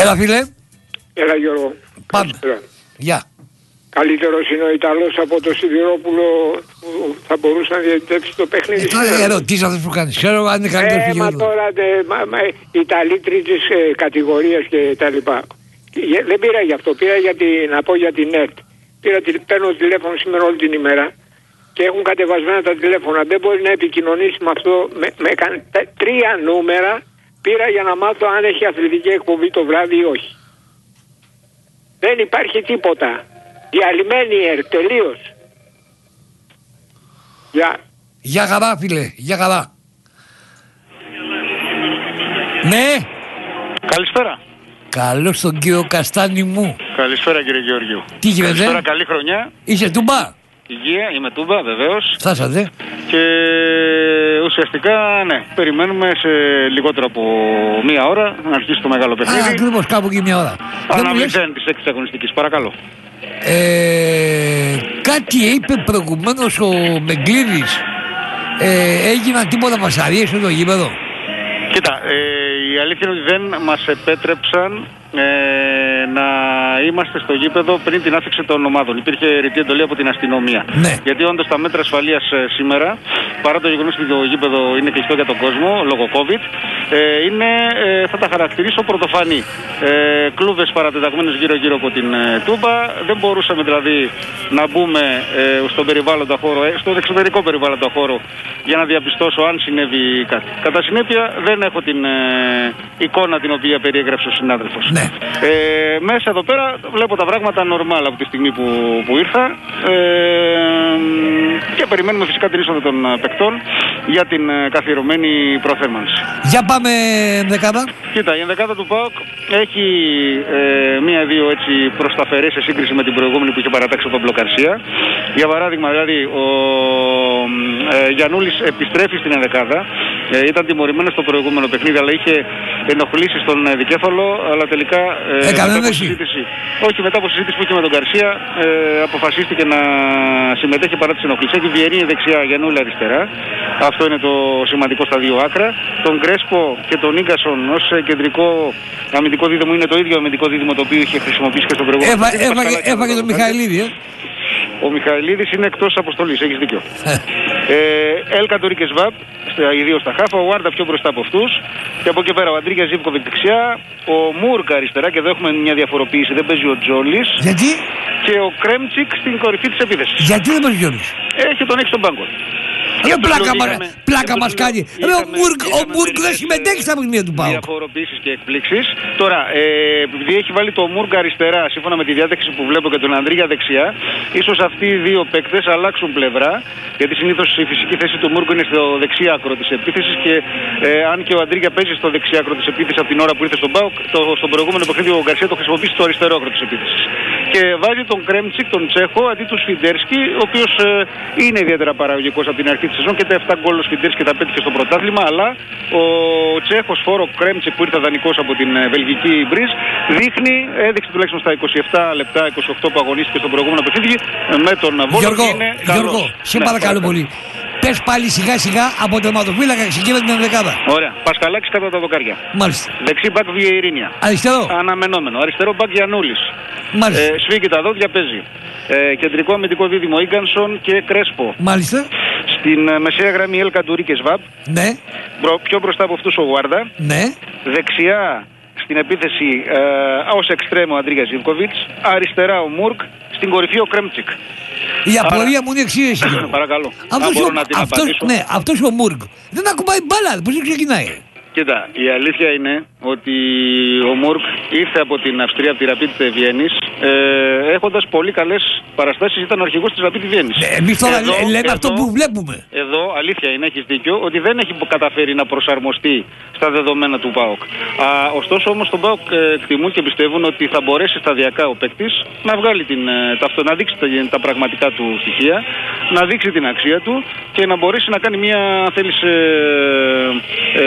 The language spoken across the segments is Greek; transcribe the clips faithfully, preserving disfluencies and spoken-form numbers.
Έλα φίλε. Έλα Γιώργο. Πάμε. Γεια. Καλύτερος είναι ο Ιταλός από το Σιδηρόπουλο που θα μπορούσε να διαιτητεύσει το παιχνίδι. Ε, ερωτήσεις αυτές που κάνεις. Ξέρω αν είναι καλύτερος ε, μα τώρα δε, μα, μα, Ιταλοί τρίτης ε, κατηγορίας και τα λοιπά. Δεν πήρα γι' αυτό, πήρα για την, να πω για την ΕΡΤ. Πήρα, παίρνω τηλέφωνο σήμερα όλη την ημέρα και έχουν κατεβασμένα τα τηλέφωνα. Δεν μπορεί να επικοινωνήσει με αυτό. Με, με, με τρία νούμερα πήρα για να μάθω αν έχει αθλητική εκπομπή το βράδυ ή όχι. Δεν υπάρχει τίποτα. Διαλυμένη η ΕΡΤ, τελείως. Γεια. Γεια χαρά φίλε, γεια χαρά. Ναι. Καλησπέρα. Καλώς τον κύριο Καστάνη μου. Καλησπέρα κύριε Γεωργίου. Τι γίνεται? Καλησπέρα, καλή χρονιά. Είσαι τούμπα? Υγεία, είμαι τούμπα βεβαίως. Φτάσατε. Και ουσιαστικά ναι, περιμένουμε σε λιγότερο από μία ώρα να αρχίσει το μεγάλο παιχνίδι. Α, ακριβώς κάπου και μία ώρα. Αναμνηστέν της έκτης αγωνιστικής, παρακαλώ. Ε, κάτι είπε προηγουμένως ο Μεγκλίδης. Ε, έγιναν τίποτα βασαρίες στο γήπεδο? Κοίτα, ε, η αλήθεια είναι ότι δεν μας επέτρεψαν ε, να είμαστε στο γήπεδο πριν την άφηξη των ομάδων. Υπήρχε ρητή εντολή από την αστυνομία. Ναι. Γιατί όντως τα μέτρα ασφαλείας ε, σήμερα, παρά το γεγονός ότι το γήπεδο είναι κλειστό για τον κόσμο λόγω COVID, ε, είναι, ε, θα τα χαρακτηρίσω πρωτοφανή. Ε, κλούβες παρατεταγμένες γύρω-γύρω από την ε, Τούμπα. Δεν μπορούσαμε δηλαδή να μπούμε ε, στον περιβάλλοντα χώρο, ε, στον εξωτερικό περιβάλλοντα χώρο για να διαπιστώσω αν συνέβη κάτι. Κατά συνέπεια δεν έχω την ε, εικόνα την οποία περιέγραψε ο συνάδελφος. Ναι. Ε, μέσα εδώ πέρα βλέπω τα πράγματα normal από τη στιγμή που, που ήρθα ε, και περιμένουμε φυσικά την είσοδο των παικτών για την ε, καθιερωμένη προθέρμανση. Για πάμε δεκάδα. Κοίτα, η ενδεκάδα του ΠΑΟΚ έχει ε, μία-δύο έτσι προσταφερές σε σύγκριση με την προηγούμενη που είχε παρατάξει τον Μπλοκαρσία. Για παράδειγμα, δηλαδή, ο ε, Γιαννούλης επιστρέφει στην ενδεκάδα. Ε, ήταν τιμωρημένος στο προηγούμενο παιχνίδι, αλλά είχε ενοχλήσει στον ε, δικέφαλο, αλλά τελικά ε, Έκανε μετά από συζήτηση, όχι μετά από συζήτηση που είχε με τον Γκαρσία, ε, αποφασίστηκε να συμμετέχει παρά τις ενοχλήσεις. Έχει Βιερίνη δεξιά, Γιαννούλη αριστερά. Αυτό είναι το σημαντικό στα δύο άκρα. Τον Κρέσπο και τον Ίγκασον ως κεντρικό αμυντικό δίδυμο είναι το ίδιο αμυντικό δίδυμο το οποίο είχε χρησιμοποιήσει και στο προηγούμενο. Έβα, έβαγε, έβαγε τον Μιχαηλίδη, ε. Ο Μιχαηλίδης είναι εκτός αποστολής, έχεις δίκιο. ε, Έλκα Ντορίκες Βαπ, ιδίως στα χάφα, ο Βάρντα πιο μπροστά από αυτούς. Και από εκεί πέρα ο Αντρίγια Ζίβκοβιτ δεξιά, ο Μούρκα αριστερά, και εδώ έχουμε μια διαφοροποίηση, δεν παίζει ο Τζόλης. Γιατί? Και ο Κρέμτσικ στην κορυφή της επίθεσης. Γιατί δεν παίζει ο Τζόλης? Έχει τον έχει στον πάγκο. Για πλάκα, μα, πλάκα μας κάνει. Ρε, ο Μουρκ, ο Μουρκ δεν συμμετέχει στα παιχνίδια του ΠΑΟΚ. Διαφοροποίησεις και εκπλήξεις. Τώρα, ε, επειδή έχει βάλει το Μουρκ αριστερά, σύμφωνα με τη διάταξη που βλέπω, και τον Ανδρίγια δεξιά, ίσως αυτοί οι δύο παίκτες αλλάξουν πλευρά. Γιατί συνήθως η φυσική θέση του Μουρκ είναι στο δεξί άκρο της επίθεσης. Και ε, αν και ο Ανδρίγια παίζει στο δεξί άκρο της επίθεσης από την ώρα που ήρθε στον ΠΑΟΚ, το, στον προηγούμενο παιχνίδι ο Γκαρσία το χρησιμοποιήσει στο αριστερό άκρο της επίθεσης. Και βάζει τον Κρέμτσικ, τον Τσέχο, αντί του Σφιντέρσκι, ο οποίος ε, είναι ιδιαίτερα παραγωγικός από την αρχή της σεζόν και τα επτά γκολ ο Σφιντέρσκι τα πέτυχε στο πρωτάθλημα. Αλλά ο Τσέχος φόρο Κρέμτσικ που ήρθε δανεικός από την ε, βελγική Μπριζ δείχνει, έδειξε τουλάχιστον στα είκοσι επτά λεπτά, είκοσι οκτώ που αγωνίστηκε στο προηγούμενο παιχνίδι ε, με τον Βόλο. Γιώργο, είναι Γιώργο, σε ναι, παρακαλώ πολύ. Πες πάλι σιγά σιγά από τερματοφύλακα ξεκινά την ενδεκάδα. Ωραία. Πασχαλάκης κατά τα δοκάρια. Μάλιστα. Δεξί μπακ Βιερίνια. Αριστερό. Αναμενόμενο. Αριστερό μπακ Γιαννούλης. Μάλιστα. Ε, σφίγγει τα δόντια, παίζει. Ε, κεντρικό αμυντικό δίδυμο Ίγκανσον και Κρέσπο. Μάλιστα. Στην ε, μεσαία γραμμή Έλκα Ντουρίκες Βαπ. Ναι. Μπρο, πιο μπροστά από αυτούς ο Γουάρντα. Ναι. Δεξιά στην επίθεση ε, ως εξτρέμο Αντρίγια Ζίβκοβιτς. Αριστερά ο Μουρκ. Στην κορυφή ο Κρέμτσικ. Η απορία μου είναι εξής. Παρακαλώ. Αυτός, ο, αυτός, ναι, αυτός ο Μουρκ δεν ακουμπάει μπάλα. Πώς δεν ξεκινάει? Κοίτα, η αλήθεια είναι ότι ο Μουρκ ήρθε από την Αυστρία, από τη Rapid Βιέννης, ε, έχοντας πολύ καλές παραστάσεις, ήταν ο αρχηγός της Rapid Βιέννης. Ναι, εμείς τώρα εδώ, λέμε εδώ, αυτό που βλέπουμε. Εδώ, αλήθεια είναι, έχεις δίκιο, ότι δεν έχει καταφέρει να προσαρμοστεί στα δεδομένα του ΠΑΟΚ. Α, ωστόσο όμως τον ΠΑΟΚ ε, εκτιμούν και πιστεύουν ότι θα μπορέσει σταδιακά ο παίκτης να βγάλει την, τα, να δείξει τα, τα πραγματικά του στοιχεία, να δείξει την αξία του και να μπορέσει να κάνει μια, θέλεις, ε, ε,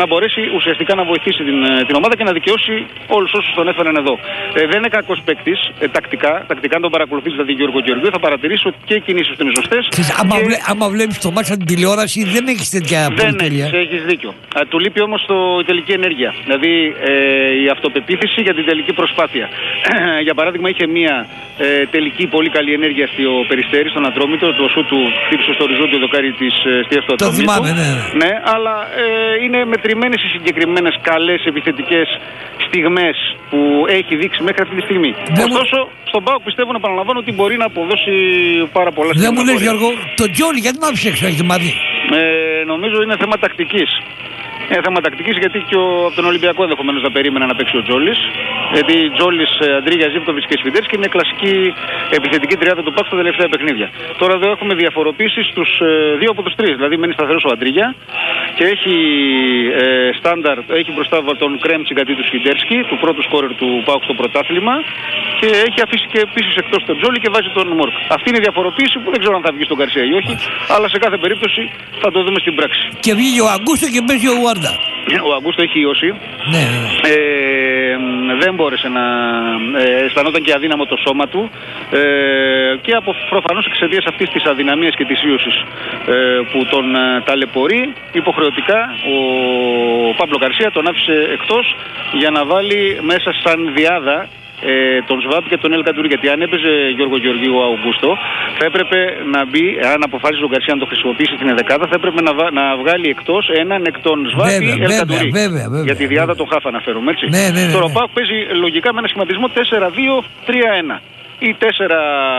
να μπορέσει ουσιαστικά να βοηθήσει την, την ομάδα και να δικαιώσει όλους όσους τον έφεραν εδώ. Ε, δεν είναι κακός παίκτης, ε, τακτικά, τακτικά αν τον παρακολουθείς δηλαδή Γιώργο Γεωργίου, θα παρατηρήσεις ότι και οι κινήσεις του είναι σωστές. Άμα, και... βλέ, άμα βλέπεις το μάτσα την τηλεόραση δεν έχεις τέτοια πολυτέλεια. Δεν έχεις δίκιο. Α, του λείπει όμως το, η τελική ενέργεια, δηλαδή ε, η αυτοπεποίθηση για την τελική προσπάθεια. Για παράδειγμα είχε μια ε, τελική πολύ καλή ενέργεια στο Περιστέρι, στον Ατρόμητο, το σου του χτύπησε στο οριζόντιο δοκάρι της εστίας του Ατρόμητου. Το θυμάμαι, ναι. Ναι, αλλά ε, είναι μετρημένες οι συγκεκριμένες καλές επιθετικές στιγμές που έχει δείξει μέχρι αυτή τη στιγμή. Δεν Ωστόσο, μου... στον ΠΑΟΚ πιστεύω να επαναλαμβάνω ότι μπορεί να αποδώσει πάρα πολλά στιγμή. Δεν μου λες Γιώργο, το Τζόλι γιατί να ψέξω έχετε μάθει. Ε, νομίζω είναι θέμα τακτικής. Είναι θέμα τακτικής γιατί και ο, από τον Ολυμπιακό ενδεχομένως να περίμενα να παίξει ο Τζόλις. Γιατί Τζόλις, Αντρίγια, Ζίβκοβιτς και Σφιντέρσκι είναι κλασική επιθετική τριάδα του ΠΑΟΚ στα τελευταία παιχνίδια. Τώρα εδώ έχουμε διαφοροποίηση στους ε, δύο από τους τρεις. Δηλαδή μένει σταθερός ο Αντρίγια και έχει ε, στάνταρ, έχει μπροστά τον Κρέμτσι αντί του Σφιντέρσκι, του πρώτου σκόρερ του ΠΑΟΚ στο πρωτάθλημα και έχει αφήσει και επίσης εκτός τον Τζόλι και βάζει τον Μόρκ. Αυτή είναι η διαφοροποίηση που δεν ξέρω αν θα βγει στον Γκαρσία ή όχι, αλλά σε κάθε περίπτωση θα το δούμε στην πράξη. Και βγήκε ο Αγκούστο και παίζει ο Ουάρντα. Ο Αγκούστο έχει ιώσει. Ναι, ναι. Ε, δεν μπόρεσε να ε, αισθανόταν και αδύναμο το σώμα του ε, και από προφανώς εξαιτίας αυτής της αδυναμίας και της ίωσης ε, που τον ε, ταλαιπωρεί υποχρεωτικά ο Παύλο Γκαρσία τον άφησε εκτός για να βάλει μέσα σαν διάδα ε, τον Σβάμπ και τον Ελ Καντουρί. Γιατί αν έπαιζε Γιώργο Γεωργίου ο Αουγκούστο, θα έπρεπε να μπει, αν αποφάσισε ο Γκαρσία να το χρησιμοποιήσει στην ενδεκάδα, θα έπρεπε να, να βγάλει εκτός έναν εκ των Σβάμπ ή Ελ Καντουρί. Για τη διάδα τον Χάφα αναφέρομαι, έτσι. Ναι, ναι, ναι, Τώρα ο ναι. ΠΑΟΚ παίζει λογικά με ένα σχηματισμό τέσσερα δύο τρία ένα. Ή τέσσερα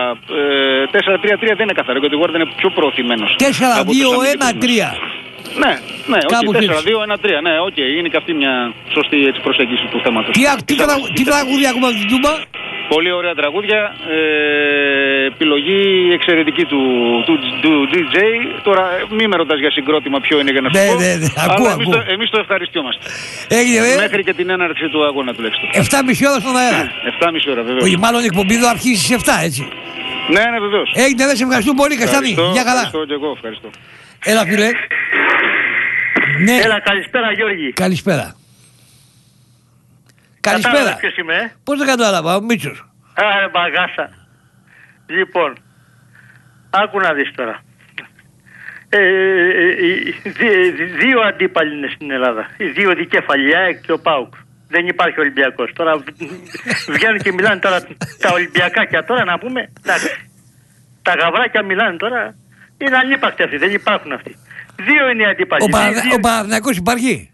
τρία τρία δεν είναι καθαρό, γιατί ο Γουάρντα είναι πιο προωθημένος. τέσσερα δύο ένα τρία. Ναι, ναι, όχι, okay, τέσσερα δύο ένα τρία, ναι, οκ, okay, είναι και αυτή μια σωστή έτσι, προσέγγιση του θέματος. Τι, τι, τρα, τι τραγούδια έχουμε από την Τούμπα? Πολύ ωραία τραγούδια, ε, επιλογή εξαιρετική του, του, του ντι τζέι. Τώρα μη με ρωτάς για συγκρότημα ποιο είναι για να σου ναι, πω, ναι, ναι. αλλά Ακούω, εμείς, ακούω. Το, εμείς το ευχαριστιόμαστε. Έγινε, ε? Μέχρι και την έναρξη του αγώνα τουλάχιστον. εφτά και μισή ώρα στον αέρα. εφτά και μισή ώρα βεβαίως. Όχι, μάλλον η εκπομπή εδώ αρχίζει στις εφτά, έτσι. Ναι, ναι, βεβαίως. Έγινε, δεν σε ευχαριστούμε πολύ, Καστάνη. Γεια καλά. Ευχαριστώ και εγώ, ευχαριστώ. Έλα, φίλε. Ναι. Έλα, καλησπέρα Γιώργη. Καλησπέρα. Καλησπέρα. Κατάλαβες ποιος είμαι, ε? Πώς το κατάλαβα, ο Μίτσος. Άρε μπαγάσα. Λοιπόν, άκου να δεις τώρα. Ε, ε, ε, δι, δύο αντίπαλοι είναι στην Ελλάδα. Οι δύο δικέφαλοι, η ΑΕΚ και ο ΠΑΟΚ. Δεν υπάρχει Ολυμπιακός. Τώρα βγαίνουν και μιλάνε τώρα τα Ολυμπιακάκια τώρα να πούμε. Εντάξει. Τα γαβράκια μιλάνε τώρα. Είναι ανύπαρκτοι αυτοί, δεν υπάρχουν αυτοί. Δύο είναι οι αντίπαλοι. Ο, Παρα... δύο... ο Παναθηναϊκός υπάρχει.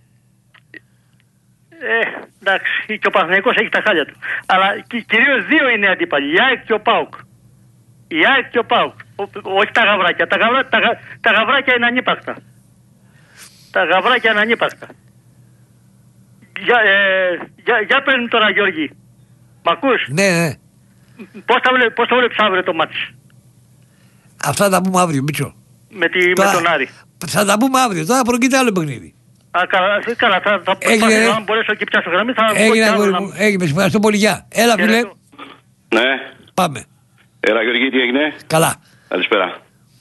Ε, εντάξει, και ο Παναθηναϊκός έχει τα χάλια του. Αλλά κυρίως δύο είναι οι αντίπαλοι, η ΑΕΚ και ο ΠΑΟΚ. Η ΑΕΚ και ο ΠΑΟΚ. Όχι τα γαβράκια. Τα, γαβρά... τα, γα... τα γαβράκια είναι ανύπαρκτα. Τα γαβράκια είναι ανύπαρκτα. Για, ε, για, για παίρνει τώρα Γιώργη. Μ' ακούς? Ναι, ναι. Πώς θα, βλέ... Πώς θα βλέπεις αύριο το μάτς? Αυτά θα πούμε αύριο, Μίτσο. Με, τη... τώρα... με τον Άρη. Θα τα πούμε αύριο, τώρα προκείται άλλο παιχνίδι. Α, καλά, καλά, θα, θα Έγινε, αν μπορέσω και πιάσω γραμμή θα... Έγινε, αγόρι μου, έγινε, σε ευχαριστώ πολύ, γεια. Έλα, φίλε. Ναι. Πάμε. Έλα, Γιώργη, τι έγινε? Καλά. Καλησπέρα.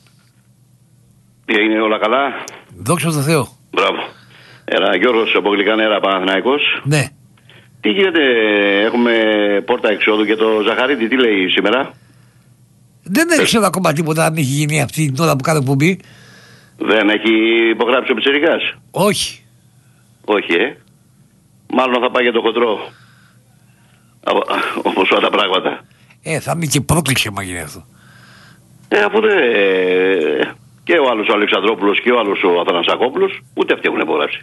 Τι έγινε, όλα καλά? Δόξα τω Θεώ. Μπράβο. Έλα, Γιώργος από Γλυκά Νερά, Παναθηναϊκός. Ναι. Τι γίνεται, έχουμε πόρτα εξόδου και το Ζαχαρίδη, τι λέει σήμερα? Δεν ξέρω ακόμα τίποτα αν έχει γίνει αυτή την ώρα που κάνω εκπομπή. Δεν έχει υπογράψει ο Πιτσιρικάς? Όχι. Όχι, ε. Μάλλον θα πάει για το χοντρό. Όπως όλα τα πράγματα. Ε, θα είναι και πρόκληση άμα γίνει αυτό. Ε, αφού δεν... Και ο άλλος ο Αλεξανδρόπουλος και ο άλλος ο Αθανασακόπουλος, ούτε αυτοί έχουν υπογράψει.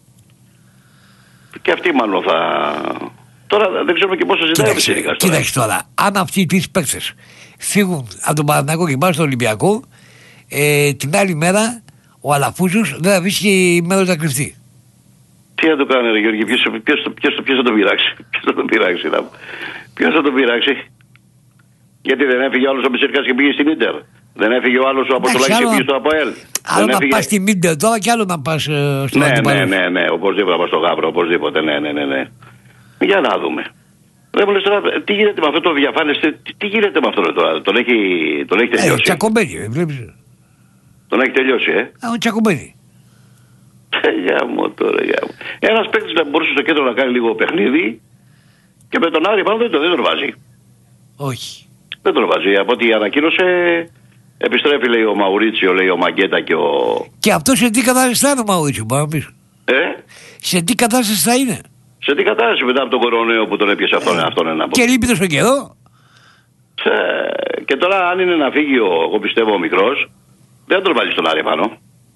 Και αυτοί μάλλον θα... Τώρα δεν ξέρουμε και πόσο ζητάει ο Πιτσιρικάς. Κοίταξε τώρα, αν αυτοί οι τρεις παίκτες φύγουν από τον Παναθηναϊκό και πάνε στον Ολυμπιακό, ε, την άλλη μέρα ο Αλαφούζος δεν θα βρίσκει η μέρα να κρυφτεί. Τι θα το κάνει, ρε Γιώργη, ποιος, ποιος, ποιος, ποιος θα τον πειράξει, ποιος θα τον πειράξει, ποιος θα τον πειράξει. Γιατί δεν έφυγε ο άλλος ο Πιτσιρικάς και πήγε στην Ίντερ. Δεν έφυγε ο άλλος ο Αποστολάκης και πήγε στο ΑΠΟΕΛ. Άλλο να πας στην Ίντερ τώρα και άλλο να πας uh, στο ναι, Αντιπαλούς. Ναι, ναι, ναι, οπωσδήποτε να πας στο Γάβρο, οπωσδήποτε, ναι, ναι, ναι, ναι. Για να δούμε. Δεν μου λες τώρα, τι γίνεται με αυτό το διαφάνες, τι, τι γίνεται με αυτό τώρα, τον έχει, τον έχει τελειώσει. Ε, τσακωμένη, βλέπεις. Τον έχει τελειώσει, ε. Α, ο τσακωμένη. Γάμο τώρα, γάμο. Ένας παίκτης να μπορούσε στο κέντρο να κάνει λίγο παιχνίδι και με τον Άρη πάνω δεν, δεν τον βάζει. Όχι. Δεν τον βάζει. Από ό,τι ανακοίνωσε, επιστρέφει λέει ο Μαουρίτσιο, λέει ο Μαγκέτα και ο. Και αυτό σε τι κατάσταση θα είναι ο Μαουρίτσιο, πάμε πίσω. Ε? Σε τι κατάσταση θα είναι. Σε τι κατάσταση μετά από τον κορονοϊό που τον έπιασε αυτόν, αυτόν ένα από. Και λείπει τόσο καιρό. Σε... Και τώρα, αν είναι να φύγει, ο, εγώ πιστεύω ο μικρός, δεν θα τον βάλει στον Άρη πάνω.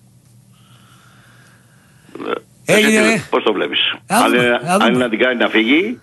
Έγινε, ναι. Πώς το βλέπεις. Αν, αν, είναι, αν είναι να την κάνει να φύγει,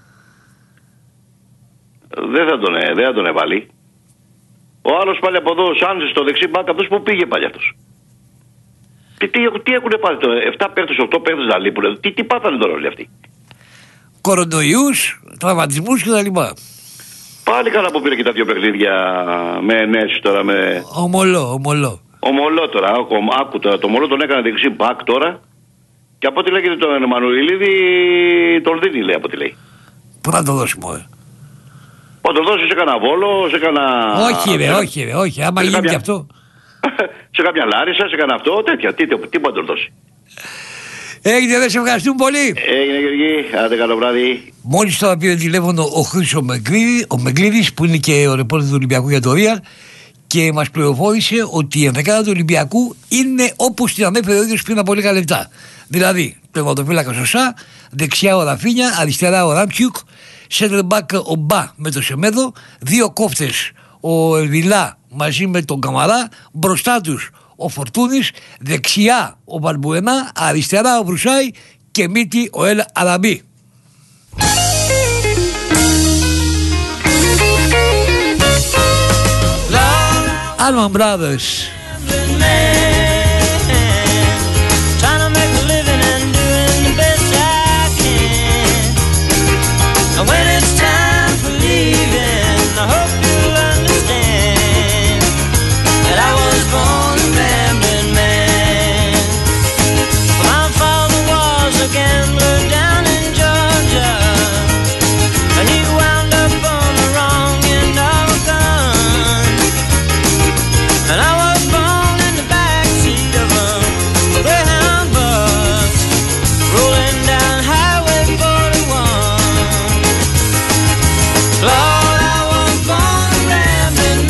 δεν θα τον, δεν θα τον εβάλει. Ο άλλος πάλι από εδώ, σαν στο δεξί μπακ, αυτός που πήγε πάλι αυτός. Τι, τι, τι έχουν πάθει τώρα, εφτά παίχτες, οκτώ παίχτες να λείπουν, τι, τι πάθανε τώρα όλοι αυτοί. Κορονοϊούς, τραυματισμούς κτλ. Πάλι καλά που πήρε και τα δύο παιχνίδια με ενέσεις τώρα με... Ομολό, ομολό. Ομολό τώρα, άκου τώρα, το Ομολό τον έκανε δεξί μπακ τώρα και από ό,τι λέγεται τον Εμμανουηλίδη τον δίνει λέει από ό,τι λέει. Πού θα το δώσει μόνο. Θα το δώσει σε κανένα Βόλο, σε κανένα... Όχι ρε, όχι ρε, όχι, άμα γίνει και αυτό. Σε κάποια Λάρισα, σε κανένα αυτό, τέτοια, τι, τι, τι μπορεί να το δώσει. Έγινε, δεν σε ευχαριστούμε πολύ. Έγινε Γεωργή, άντε καλό βράδυ. Μόλις τώρα πήρε τηλέφωνο ο Χρήστος ο Μεγκλίδης που είναι και ο ρεπόρτερ του Ολυμπιακού για το Real και μας πληροφόρησε ότι η ενδεκάδα του Ολυμπιακού είναι όπως την ανέφερε ο ίδιος πριν από λίγα λεπτά. Δηλαδή, τερματοφύλακα σωστά, δεξιά ο Ραφίνια, αριστερά ο Ραμτσιούκ, center back ο Μπα με το Σεμέδο, δύο κόφτες ο Ερβιλά μαζί με τον Καμαρά, μπροστά τους ο Φορτούνης, δεξιά ο Μπαλμπουενά, αριστερά ο Βρουσάη και μύτη ο Ελ Αραμπί. Allman Brothers. When it's time for leaving, I hope you'll understand that I was born a rambling man. My father was a gambler down in Georgia, and he wound up on the wrong end of a gun. And I was born in the backseat of a Greyhound bus, rolling down Highway forty-one. Lord, I was born a rambling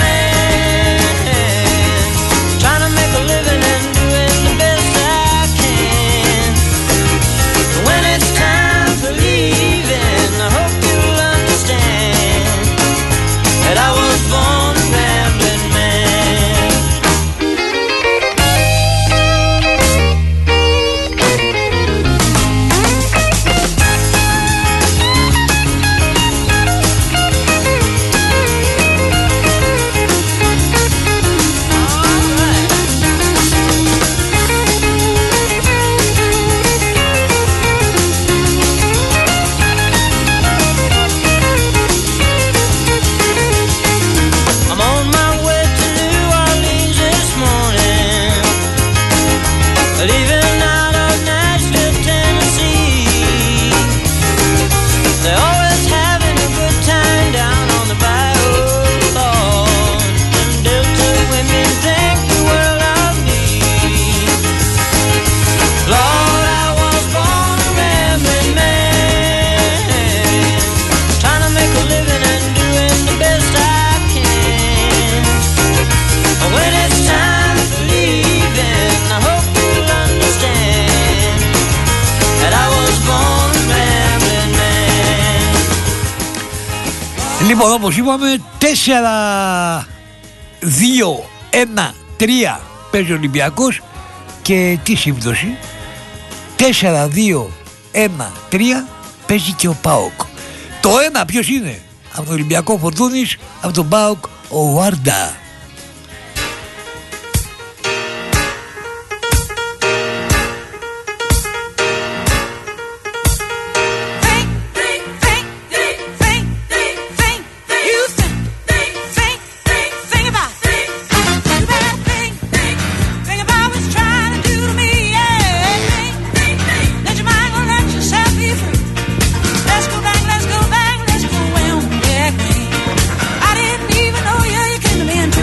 man, trying to make a living and doing the best I can. But when it's time for leaving, I hope you'll understand that I was born a rambling man. I'm on my way to New Orleans this morning, leaving out of Nashville, Tennessee. They're always having a good time down on the bayou, Lord. And Delta women think the world of me. Lord, I was born a rambling man, trying to make a living and doing the best I can. But when it's time for leaving, I hope you'll understand that I was born a rambling man. Λοιπόν, όπως είπαμε, τέσσερα δύο ένα τρία παίζει ο Ολυμπιακός και τι σύμπτωση. τέσσερα δύο ένα τρία παίζει και ο ΠΑΟΚ. Το ένα ποιος είναι? Από τον Ολυμπιακό Φορτούνης, από τον ΠΑΟΚ ο Βάρντα. Let's go back, let's go well back. I didn't even know you, you came to me and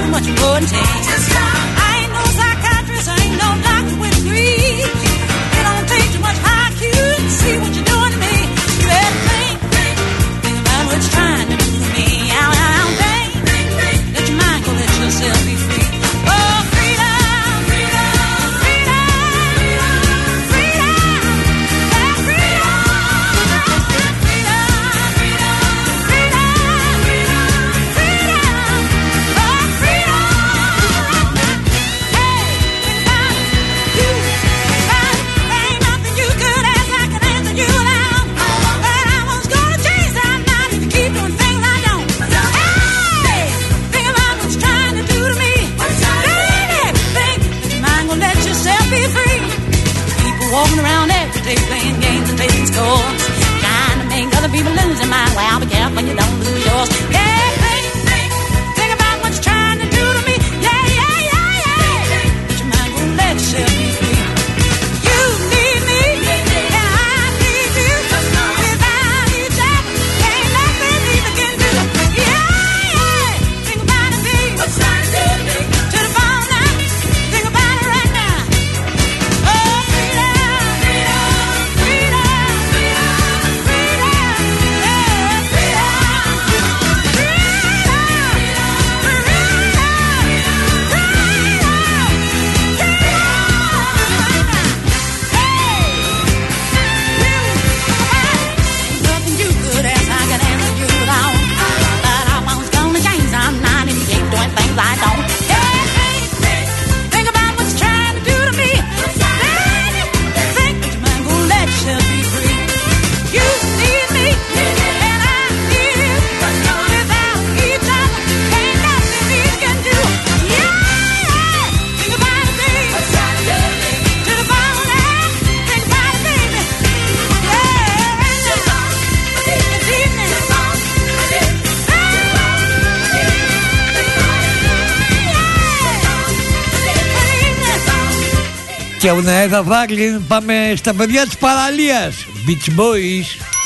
Και ο Ναέδα Φράγκλιν. Πάμε στα παιδιά της παραλίας. Beach Boys.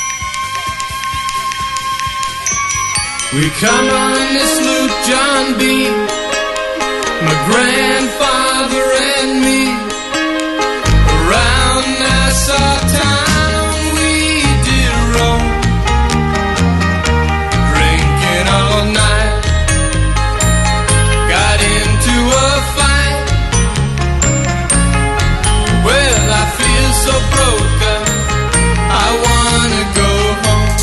We come on this loop, John B. My grandfather and me. Around Nassau town we did roam. Drinking all night. Got into a fight. Well, I feel so broke up. I wanna go home.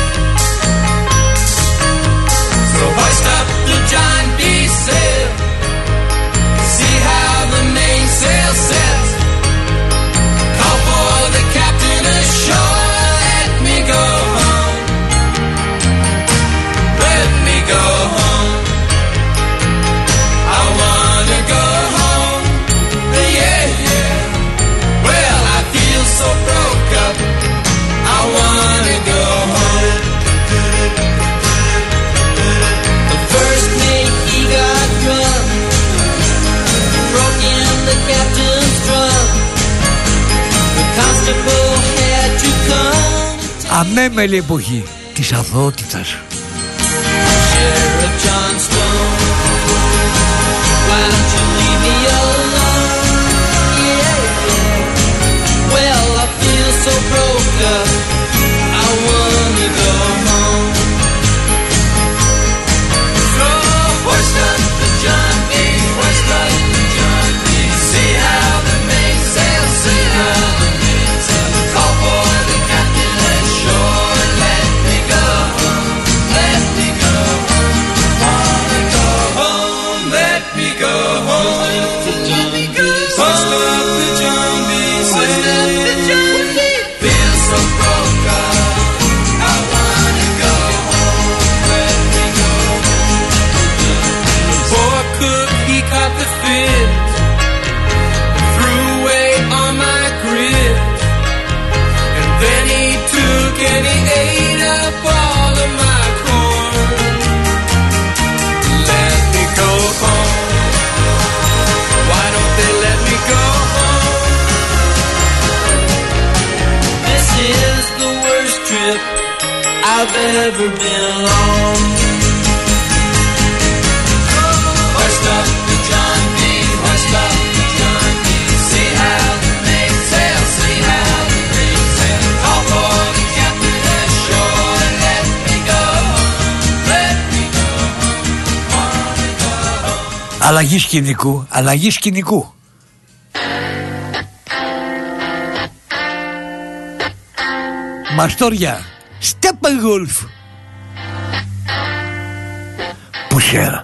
So hoist up the John B. sail. See how the mainsail sets. Call for the captain ashore. Let me go home. Let me go home. I wanna go home. Yeah, yeah. Well, I feel so broke up. I wanna go home. The first mate, he got drunk. Broke in the captain's trunk. The constable had to come. Ανέμελη εποχή της αθωότητας. Sheriff John Stone, why don't you leave me alone? Yeah, yeah. Well, I feel so broke up. I wanna go home. So hoist up the John B. Hoist up the John B. See how the mainsail sail. Call for the captain ashore. Let me go home. Let me go home. Wanna go home. Let me go home. Let me go home. Hoist up the John B. Hoist up the John B. Feel so broke up. I wanna go home. Let me go home. Poor cook, he caught the fit. Threw away all my grit. And then he took and he ate up all of my corn. Let me go home. Why don't they let me go home? This is the worst trip I've ever been on. Hoist up the John B. Hoist up the John B. See how the mainsail, see how the mainsail. Call for the captain ashore. Let me go home. Let me go home. Wanna go home. Αλλαγή σκηνικού. Αλλαγή σκηνικού. Μαστόρια. Στέπεγγολφ. Πουσέρα.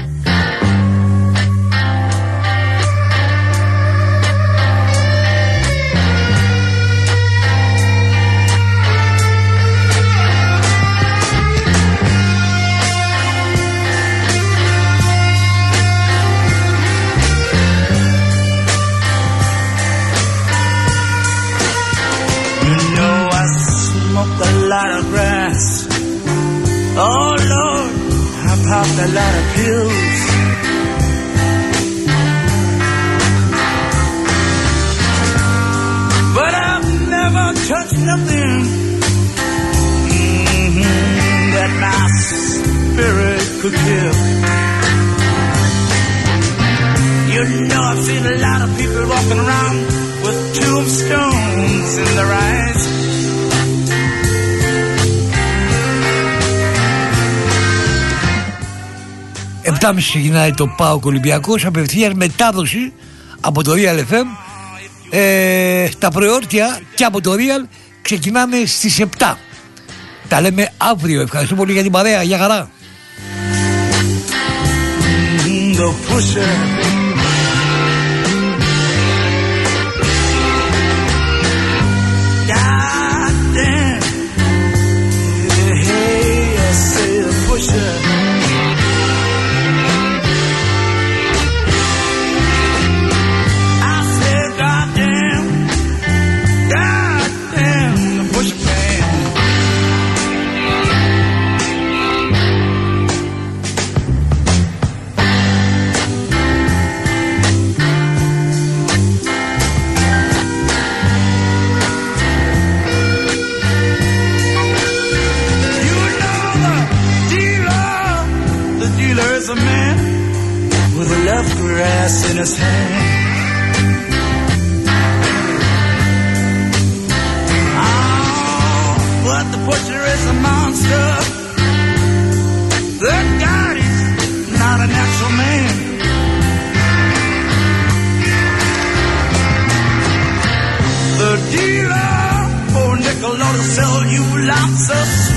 You know I smoke a lot of grass. Oh Lord, I popped a lot of pills. But I've never touched nothing mm-hmm, that my spirit could kill. You know I've seen a lot of people walking around with tombstones in their eyes. επτά και μισή ξεκινάει το ΠΑΟΚ Ολυμπιακός, απευθείας μετάδοση από το Real εφ εμ. ε, Τα προεόρτια και από το Real ξεκινάμε στις επτά. Τα λέμε αύριο. Ευχαριστώ πολύ για την παρέα. Γεια χαρά. a man with a love grass in his hand. Oh, but the butcher is a monster. The God is not a natural man. The dealer for nickel ought to sell you lots of